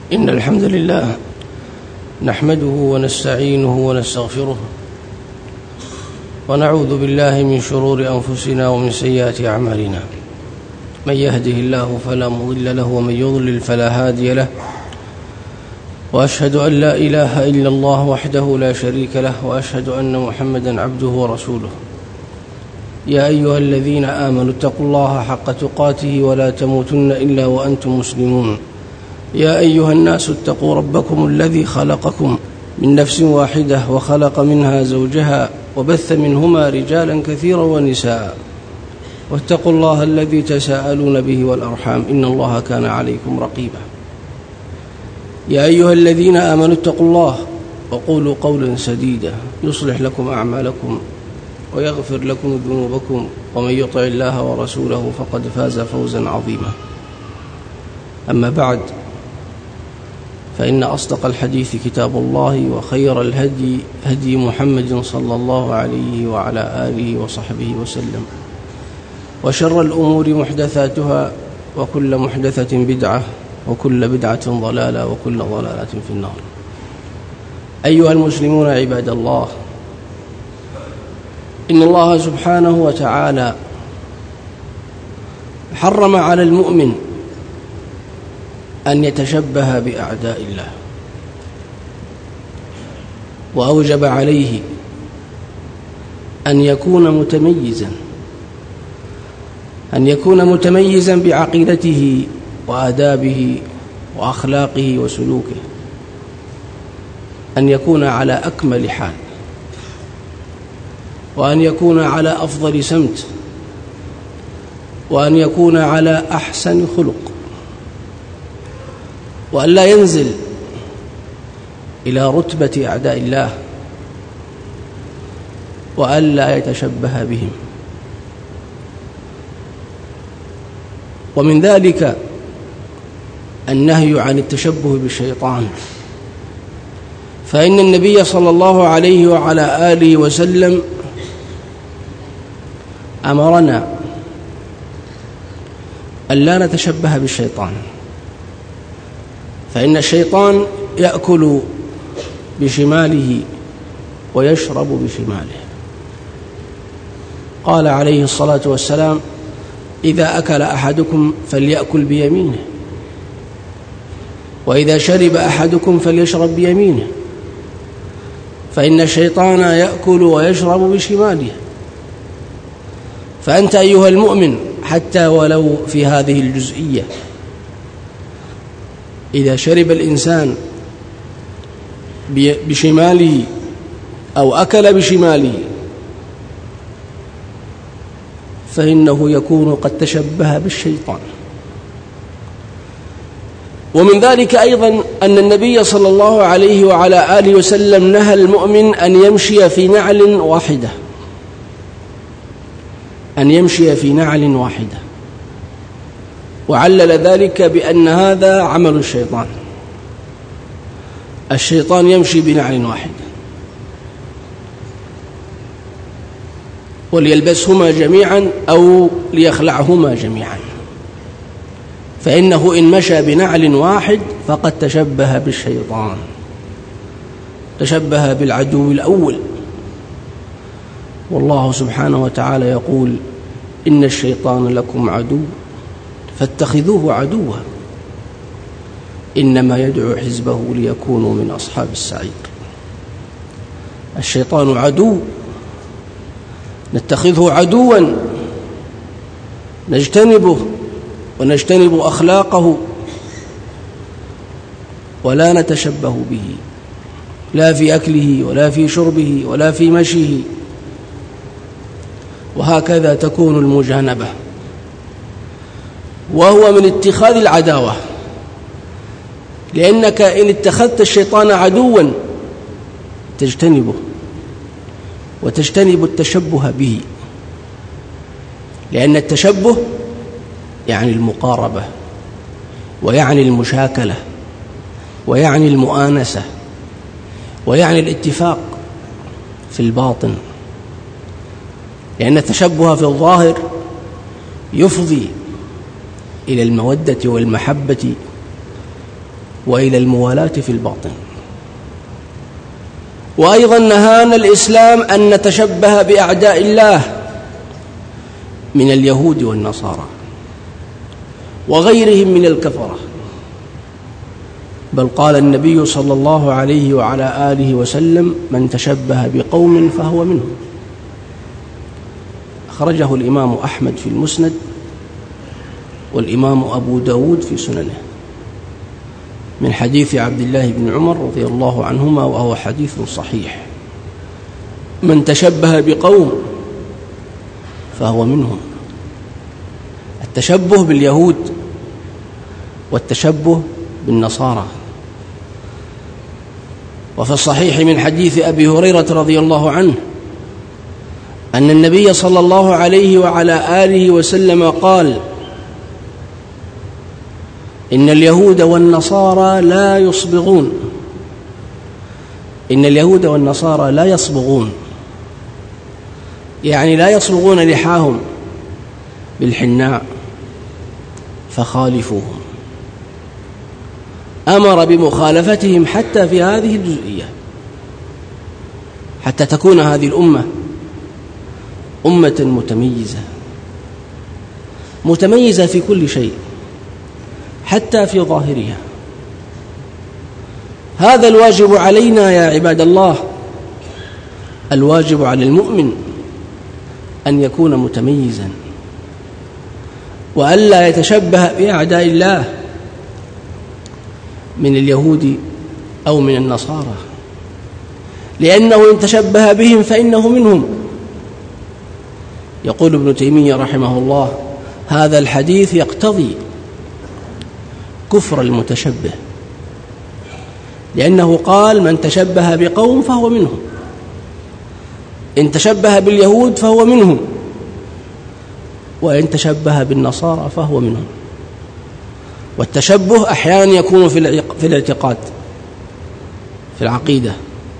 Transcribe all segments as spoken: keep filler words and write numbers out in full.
إن الحمد لله نحمده ونستعينه ونستغفره ونعوذ بالله من شرور أنفسنا ومن سيئات أعمالنا. من يهده الله فلا مضل له ومن يضلل فلا هادي له، وأشهد أن لا إله إلا الله وحده لا شريك له، وأشهد أن محمدا عبده ورسوله. يا أيها الذين آمنوا اتقوا الله حق تقاته ولا تموتن إلا وأنتم مسلمون. يا أيها الناس اتقوا ربكم الذي خلقكم من نفس واحدة وخلق منها زوجها وبث منهما رجالا كثيرا ونساء، واتقوا الله الذي تساءلون به والأرحام إن الله كان عليكم رقيبا. يا أيها الذين آمنوا اتقوا الله وقولوا قولا سديدا يصلح لكم أعمالكم ويغفر لكم ذنوبكم، ومن يطع الله ورسوله فقد فاز فوزا عظيما. أما بعد، فإن أصدق الحديث كتاب الله، وخير الهدي هدي محمد صلى الله عليه وعلى آله وصحبه وسلم، وشر الأمور محدثاتها، وكل محدثة بدعة، وكل بدعة ضلالة، وكل ضلالة في النار. أيها المسلمون عباد الله، إن الله سبحانه وتعالى حرم على المؤمن أن يتشبه بأعداء الله، وأوجب عليه أن يكون متميزا أن يكون متميزا بعقيدته وآدابه وأخلاقه وسلوكه، أن يكون على أكمل حال، وأن يكون على أفضل سمت، وأن يكون على أحسن خلق، وأن لا ينزل إلى رتبة أعداء الله، وأن لا يتشبه بهم. ومن ذلك النهي عن التشبه بالشيطان، فإن النبي صلى الله عليه وعلى آله وسلم أمرنا أن لا نتشبه بالشيطان، فإن الشيطان يأكل بشماله ويشرب بشماله. قال عليه الصلاة والسلام: إذا أكل أحدكم فليأكل بيمينه، وإذا شرب أحدكم فليشرب بيمينه، فإن الشيطان يأكل ويشرب بشماله. فأنت أيها المؤمن حتى ولو في هذه الجزئية، إذا شرب الإنسان بشماله أو أكل بشماله فإنه يكون قد تشبه بالشيطان. ومن ذلك أيضا أن النبي صلى الله عليه وعلى آله وسلم نهى المؤمن أن يمشي في نعل واحدة أن يمشي في نعل واحدة وعلل ذلك بأن هذا عمل الشيطان. الشيطان يمشي بنعل واحد، وليلبسهما جميعا أو ليخلعهما جميعا، فإنه إن مشى بنعل واحد فقد تشبه بالشيطان، تشبه بالعدو الأول. والله سبحانه وتعالى يقول: إن الشيطان لكم عدو فاتخذوه عدوا إنما يدعو حزبه ليكونوا من أصحاب السعير. الشيطان عدو، نتخذه عدوا، نجتنبه ونجتنب أخلاقه، ولا نتشبه به، لا في أكله ولا في شربه ولا في مشيه. وهكذا تكون المجانبة، وهو من اتخاذ العداوة، لأنك إن اتخذت الشيطان عدوا تجتنبه وتجتنب التشبه به، لأن التشبه يعني المقاربة، ويعني المشاكلة، ويعني المؤانسة، ويعني الاتفاق في الباطن، لأن التشبه في الظاهر يفضي إلى المودة والمحبة وإلى الموالاة في الباطن. وأيضا نهانا الإسلام أن نتشبه بأعداء الله من اليهود والنصارى وغيرهم من الكفرة، بل قال النبي صلى الله عليه وعلى آله وسلم: من تشبه بقوم فهو منهم. أخرجه الإمام أحمد في المسند والإمام أبو داود في سننه من حديث عبد الله بن عمر رضي الله عنهما، وهو حديث صحيح: من تشبه بقوم فهو منهم. التشبه باليهود والتشبه بالنصارى. وفي الصحيح من حديث أبي هريرة رضي الله عنه أن النبي صلى الله عليه وعلى آله وسلم قال: إن اليهود والنصارى لا يصبغون إن اليهود والنصارى لا يصبغون يعني لا يصبغون لحاهم بالحناء فخالفوهم. أمر بمخالفتهم حتى في هذه الجزئية، حتى تكون هذه الأمة أمة متميزة متميزة في كل شيء حتى في ظاهرها. هذا الواجب علينا يا عباد الله. الواجب على المؤمن أن يكون متميزا وألا يتشبه بأعداء الله من اليهود أو من النصارى، لأنه إن تشبه بهم فإنه منهم. يقول ابن تيمية رحمه الله: هذا الحديث يقتضي كفر المتشبه، لأنه قال: من تشبه بقوم فهو منهم. إن تشبه باليهود فهو منهم، وإن تشبه بالنصارى فهو منهم. والتشبه أحيانا يكون في الاعتقاد، في العقيدة،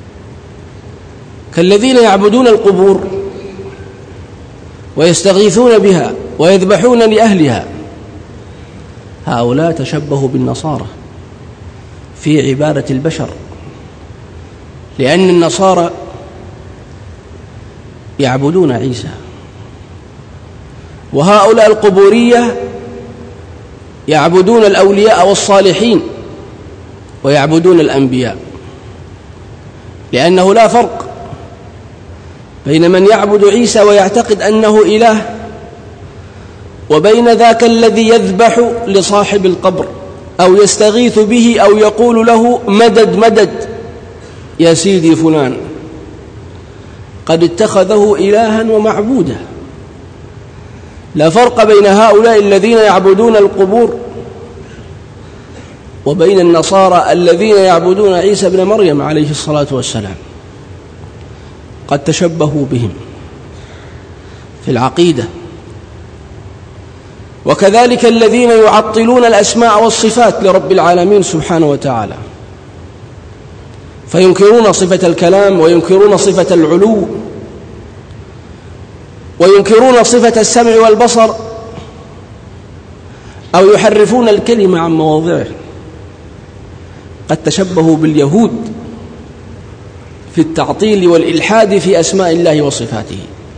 كالذين يعبدون القبور ويستغيثون بها ويذبحون لأهلها. هؤلاء تشبهوا بالنصارى في عبادة البشر، لأن النصارى يعبدون عيسى، وهؤلاء القبورية يعبدون الأولياء والصالحين ويعبدون الأنبياء، لأنه لا فرق بين من يعبد عيسى ويعتقد أنه إله وبين ذاك الذي يذبح لصاحب القبر أو يستغيث به أو يقول له: مدد مدد يا سيدي فلان. قد اتخذه إلها ومعبودا. لا فرق بين هؤلاء الذين يعبدون القبور وبين النصارى الذين يعبدون عيسى بن مريم عليه الصلاة والسلام. قد تشبهوا بهم في العقيدة. وكذلك الذين يعطلون الأسماء والصفات لرب العالمين سبحانه وتعالى، فينكرون صفة الكلام وينكرون صفة العلو وينكرون صفة السمع والبصر، أو يحرفون الكلمة عن مواضعه. قد تشبهوا باليهود في التعطيل والإلحاد في أسماء الله وصفاته.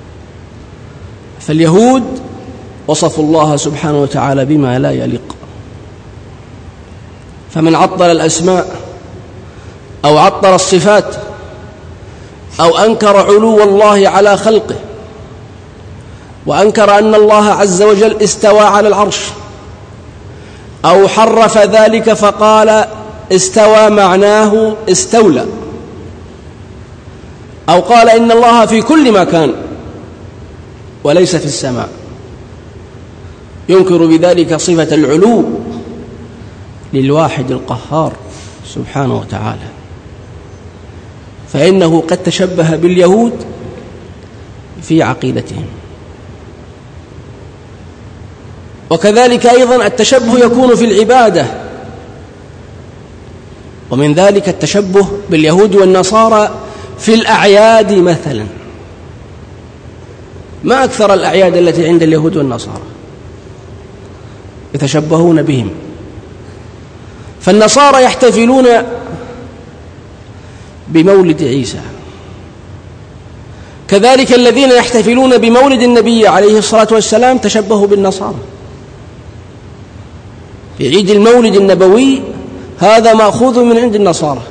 فاليهود وصفوا الله سبحانه وتعالى بما لا يليق، فمن عطل الأسماء أو عطل الصفات أو أنكر علو الله على خلقه وأنكر أن الله عز وجل استوى على العرش، أو حرف ذلك فقال استوى معناه استولى، أو قال إن الله في كل مكان وليس في السماء، ينكر بذلك صفة العلو للواحد القهار سبحانه وتعالى، فإنه قد تشبه باليهود في عقيدتهم. وكذلك أيضا التشبه يكون في العبادة، ومن ذلك التشبه باليهود والنصارى في الأعياد مثلا. ما أكثر الأعياد التي عند اليهود والنصارى يتشبهون بهم، فالنصارى يحتفلون بمولد عيسى، كذلك الذين يحتفلون بمولد النبي عليه الصلاة والسلام تشبهوا بالنصارى. في عيد المولد النبوي هذا مأخوذ من عند النصارى،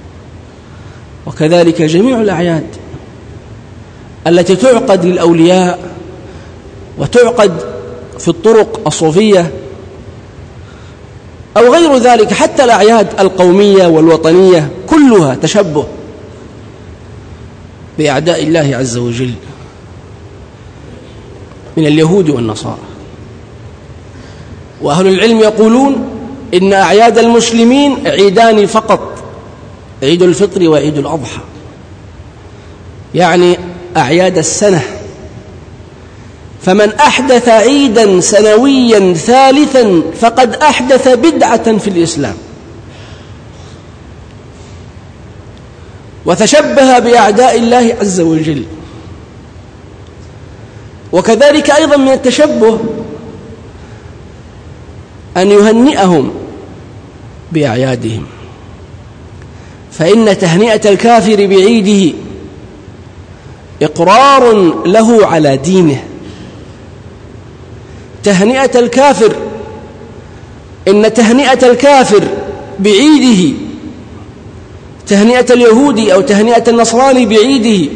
وكذلك جميع الأعياد التي تعقد للأولياء وتعقد في الطرق الصوفية أو غير ذلك، حتى الأعياد القومية والوطنية كلها تشبه بأعداء الله عز وجل من اليهود والنصارى. وأهل العلم يقولون إن أعياد المسلمين عيدان فقط، عيد الفطر وعيد الأضحى، يعني أعياد السنة. فمن أحدث عيدا سنويا ثالثا فقد أحدث بدعة في الإسلام، وتشبه بأعداء الله عز وجل. وكذلك أيضا من التشبه أن يهنئهم بأعيادهم، فإن تهنئة الكافر بعيده إقرار له على دينه. تهنئة الكافر إن تهنئة الكافر بعيده، تهنئة اليهودي أو تهنئة النصراني بعيده،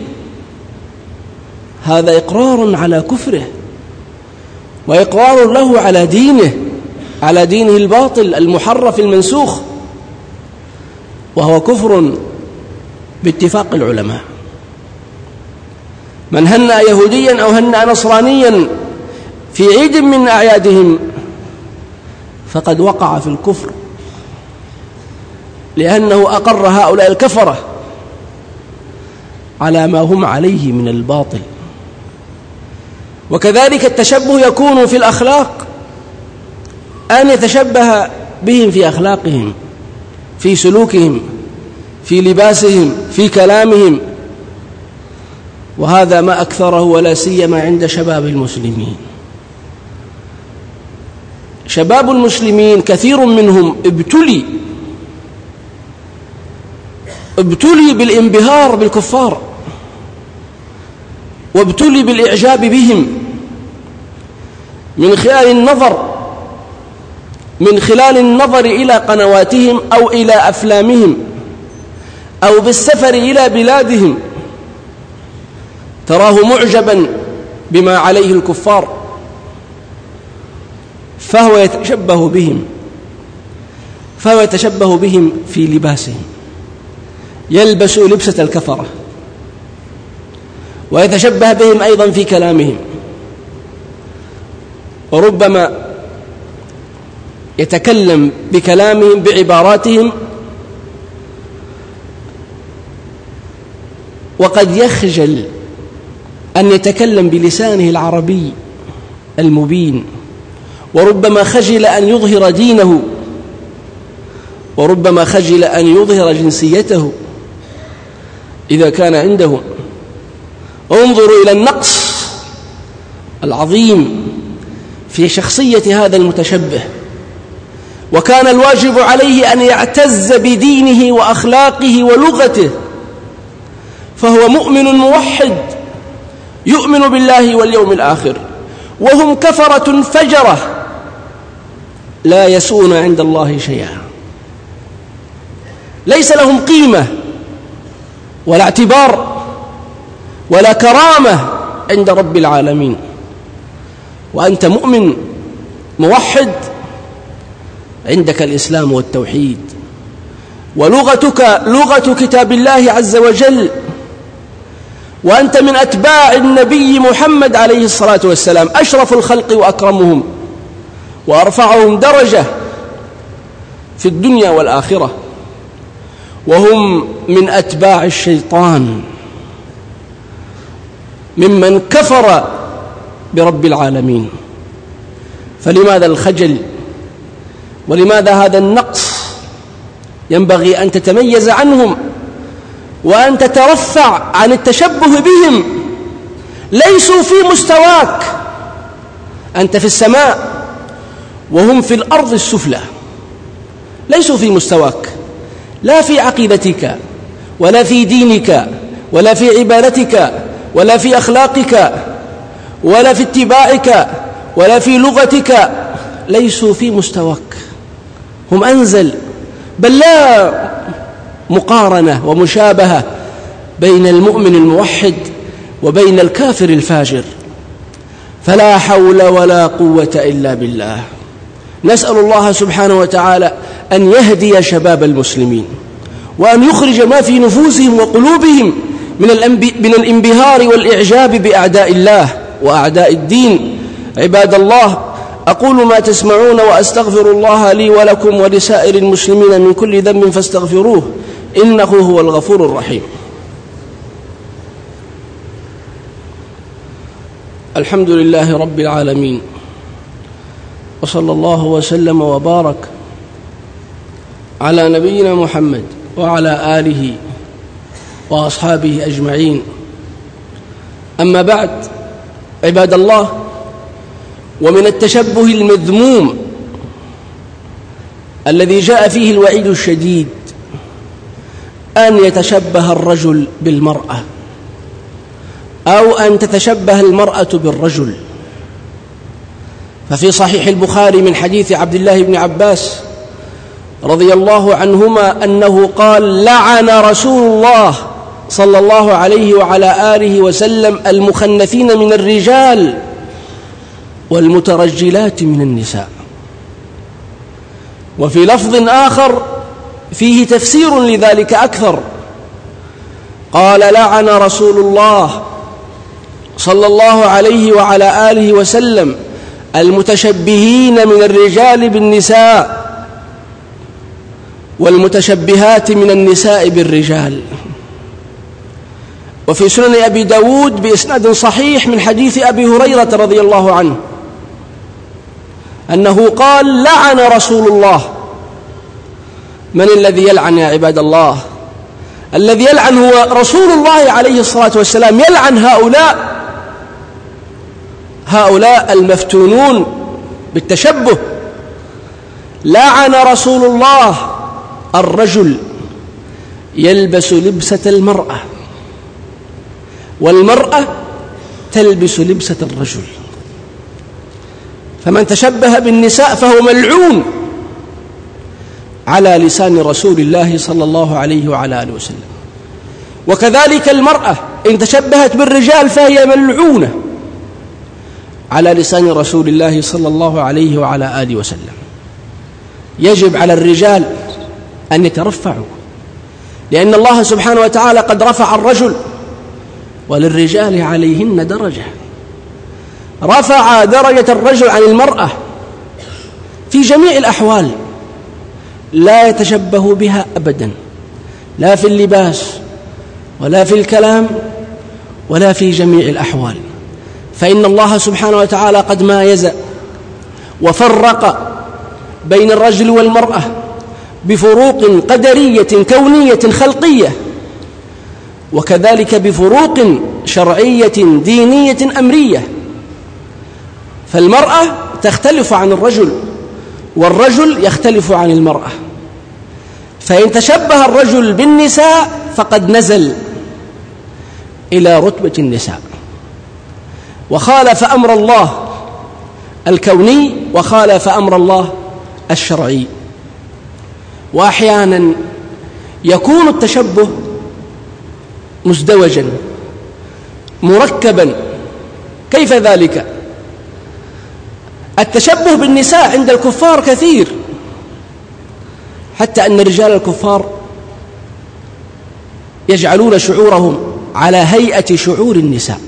هذا إقرار على كفره وإقرار له على دينه، على دينه الباطل المحرف المنسوخ، وهو كفر باتفاق العلماء. من هنأ يهوديا أو هنأ نصرانيا في عيد من أعيادهم فقد وقع في الكفر، لأنه أقر هؤلاء الكفرة على ما هم عليه من الباطل. وكذلك التشبه يكون في الأخلاق، أن يتشبه بهم في أخلاقهم، في سلوكهم، في لباسهم، في كلامهم، وهذا ما أكثره ولا سيما عند شباب المسلمين. شباب المسلمين كثير منهم ابتلي ابتلي بالانبهار بالكفار، وابتلي بالإعجاب بهم من خلال النظر من خلال النظر إلى قنواتهم أو إلى أفلامهم أو بالسفر إلى بلادهم، تراه معجبا بما عليه الكفار فهو يتشبه بهم فهو يتشبه بهم في لباسهم، يلبس لبسة الكفرة، ويتشبه بهم أيضا في كلامهم، وربما يتكلم بكلامهم بعباراتهم، وقد يخجل أن يتكلم بلسانه العربي المبين، وربما خجل أن يظهر دينه، وربما خجل أن يظهر جنسيته إذا كان عنده. انظروا إلى النقص العظيم في شخصية هذا المتشبه، وكان الواجب عليه أن يعتز بدينه وأخلاقه ولغته، فهو مؤمن موحد يؤمن بالله واليوم الآخر، وهم كفرة فجرة لا يسوون عند الله شيئا، ليس لهم قيمة ولا اعتبار ولا كرامة عند رب العالمين. وأنت مؤمن موحد، عندك الإسلام والتوحيد، ولغتك لغة كتاب الله عز وجل، وأنت من أتباع النبي محمد عليه الصلاة والسلام، أشرف الخلق وأكرمهم وأرفعهم درجة في الدنيا والآخرة، وهم من أتباع الشيطان ممن كفر برب العالمين. فلماذا الخجل؟ ولماذا هذا النقص؟ ينبغي أن تتميز عنهم وأن تترفع عن التشبه بهم. ليسوا في مستواك، أنت في السماء وهم في الأرض السفلى، ليسوا في مستواك، لا في عقيدتك ولا في دينك ولا في عبادتك ولا في أخلاقك ولا في اتباعك ولا في لغتك، ليسوا في مستواك، هم أنزل، بل لا مقارنة ومشابهة بين المؤمن الموحد وبين الكافر الفاجر. فلا حول ولا قوة إلا بالله. نسأل الله سبحانه وتعالى أن يهدي شباب المسلمين، وأن يخرج ما في نفوسهم وقلوبهم من الانبهار والإعجاب بأعداء الله وأعداء الدين. عباد الله، أقول ما تسمعون وأستغفر الله لي ولكم ولسائر المسلمين من كل ذنب فاستغفروه، إنه هو الغفور الرحيم. الحمد لله رب العالمين، وصلى الله وسلم وبارك على نبينا محمد وعلى آله وأصحابه أجمعين. أما بعد، عباد الله، ومن التشبه المذموم الذي جاء فيه الوعيد الشديد أن يتشبه الرجل بالمرأة، أو أن تتشبه المرأة بالرجل. ففي صحيح البخاري من حديث عبد الله بن عباس رضي الله عنهما أنه قال: لعن رسول الله صلى الله عليه وعلى آله وسلم المخنثين من الرجال والمترجلات من النساء. وفي لفظ آخر فيه تفسير لذلك أكثر، قال: لعن رسول الله صلى الله عليه وعلى آله وسلم المتشبهين من الرجال بالنساء والمتشبهات من النساء بالرجال. وفي سنن أبي داود بإسناد صحيح من حديث أبي هريرة رضي الله عنه أنه قال: لعن رسول الله. من الذي يلعن يا عباد الله؟ الذي يلعن هو رسول الله عليه الصلاة والسلام، يلعن هؤلاء هؤلاء المفتونون بالتشبه. لعن رسول الله الرجل يلبس لبسة المرأة، والمرأة تلبس لبسة الرجل، فمن تشبه بالنساء فهو ملعون على لسان رسول الله صلى الله عليه وعلى آله وسلم. وكذلك المرأة إن تشبهت بالرجال فهي ملعونة على لسان رسول الله صلى الله عليه وعلى آله وسلم. يجب على الرجال أن يترفعوا، لأن الله سبحانه وتعالى قد رفع الرجل، وللرجال عليهن درجة. رفع درجة الرجل عن المرأة في جميع الأحوال، لا يتشبه بها أبدا، لا في اللباس ولا في الكلام ولا في جميع الأحوال. فإن الله سبحانه وتعالى قد مايز وفرق بين الرجل والمرأة بفروق قدرية كونية خلقية، وكذلك بفروق شرعية دينية أمرية. فالمرأة تختلف عن الرجل، والرجل يختلف عن المرأة. فإن تشبه الرجل بالنساء فقد نزل إلى رتبة النساء، وخالف أمر الله الكوني وخالف أمر الله الشرعي. وأحيانا يكون التشبه مزدوجا مركبا. كيف ذلك؟ التشبه بالنساء عند الكفار كثير، حتى أن رجال الكفار يجعلون شعورهم على هيئة شعور النساء،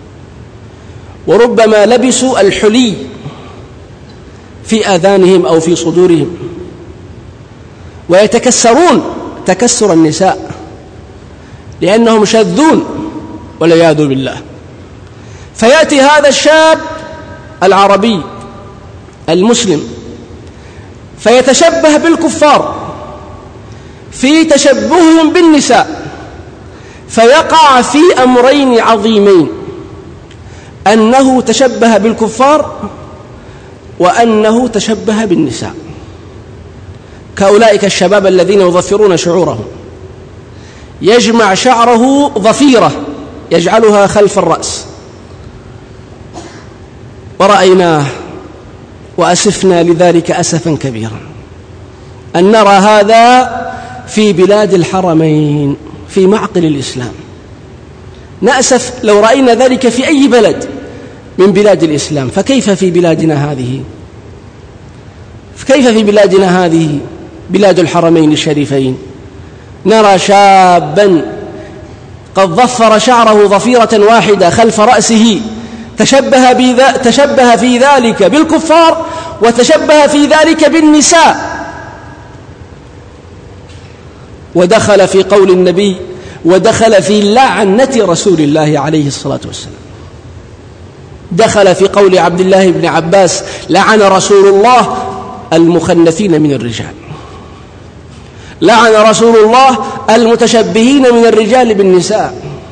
وربما لبسوا الحلي في آذانهم أو في صدورهم، ويتكسرون تكسر النساء لأنهم شاذون والعياذ بالله. فيأتي هذا الشاب العربي المسلم فيتشبه بالكفار في تشبههم بالنساء، فيقع في أمرين عظيمين: أنه تشبه بالكفار وأنه تشبه بالنساء. كأولئك الشباب الذين يظفرون شعورهم، يجمع شعره ظفيرة يجعلها خلف الرأس، ورأيناه وأسفنا لذلك أسفا كبيرا أن نرى هذا في بلاد الحرمين في معقل الإسلام. نأسف لو رأينا ذلك في أي بلد من بلاد الإسلام، فكيف في بلادنا هذه؟ كيف في بلادنا هذه بلاد الحرمين الشريفين نرى شابا قد ظفر شعره ظفيرة واحدة خلف رأسه، تشبه, بذا تشبه في ذلك بالكفار وتشبه في ذلك بالنساء، ودخل في قول النبي ودخل في لعنة رسول الله عليه الصلاة والسلام. دخل في قول عبد الله بن عباس: لعن رسول الله المخنثين من الرجال، لعن رسول الله المتشبهين من الرجال بالنساء.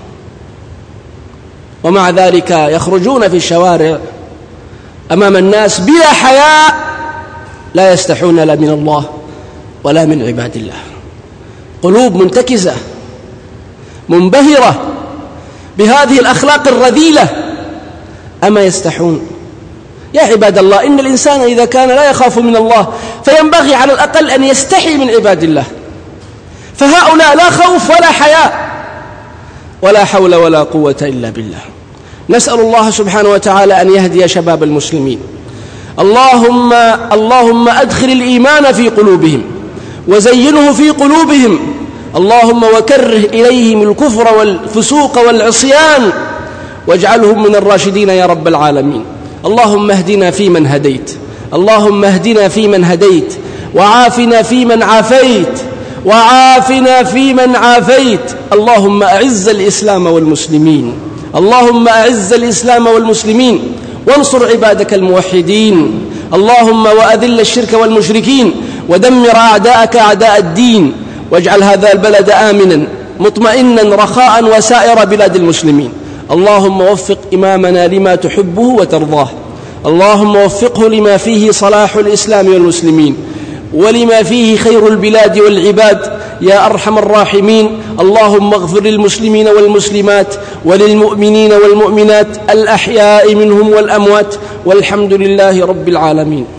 ومع ذلك يخرجون في الشوارع أمام الناس بلا حياء، لا يستحون لا من الله ولا من عباد الله. قلوب منتكزة منبهرة بهذه الأخلاق الرذيلة، أما يستحون؟ يا عباد الله، إن الإنسان إذا كان لا يخاف من الله فينبغي على الأقل أن يستحي من عباد الله، فهؤلاء لا خوف ولا حياء ولا حول ولا قوة إلا بالله. نسأل الله سبحانه وتعالى أن يهدي شباب المسلمين. اللهم اللهم أدخل الإيمان في قلوبهم وزينه في قلوبهم، اللهم وكره إليهم الكفر والفسوق والعصيان واجعلهم من الراشدين يا رب العالمين. اللهم اهدنا فيمن هديت، اللهم اهدنا فيمن هديت، وعافنا فيمن عافيت، وعافنا فيمن عافيت. اللهم أعز الإسلام والمسلمين، اللهم أعز الإسلام والمسلمين، وانصر عبادك الموحدين. اللهم وأذل الشرك والمشركين، ودمر أعداءك أعداء الدين، واجعل هذا البلد آمنا مطمئنا رخاء وسائر بلاد المسلمين. اللهم وفق إمامنا لما تحبه وترضاه، اللهم وفقه لما فيه صلاح الإسلام والمسلمين ولما فيه خير البلاد والعباد يا أرحم الراحمين. اللهم اغفر للمسلمين والمسلمات وللمؤمنين والمؤمنات الأحياء منهم والأموات، والحمد لله رب العالمين.